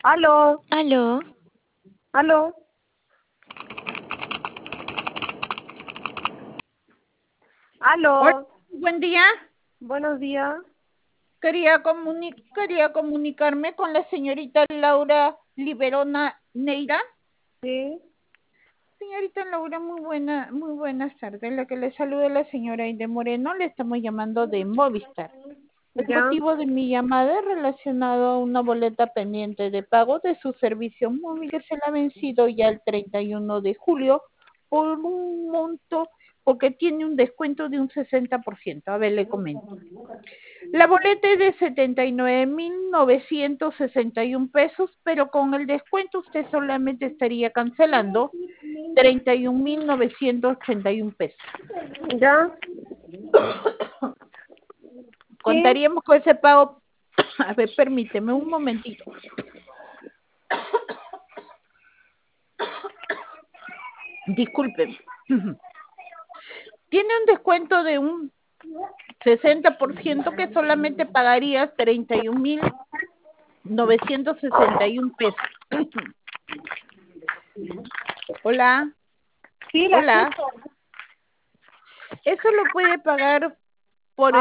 Aló, Aló, aló, Hola, aló. buen día. Buenos días. Quería comunicarme con la señorita Laura Liberona Neira. Sí, Señorita Laura, muy buenas tardes. La que le saluda la señora Aide Moreno, le estamos llamando de Movistar. El ya. motivo de mi llamada es relacionado a una boleta pendiente de pago de su servicio móvil que se le ha vencido ya el 31 de julio por un monto, porque tiene un descuento de un 60%. A ver, le comento. La boleta es de 79.961 pesos, pero con el descuento usted solamente estaría cancelando 31.981 pesos. Ya. Sí, Contaríamos con ese pago. A ver, permíteme un momentito. Discúlpeme. Tiene un descuento de un 60% que solamente pagarías 31.961 pesos. Hola, sí, la hola. escucho. Eso lo puede pagar por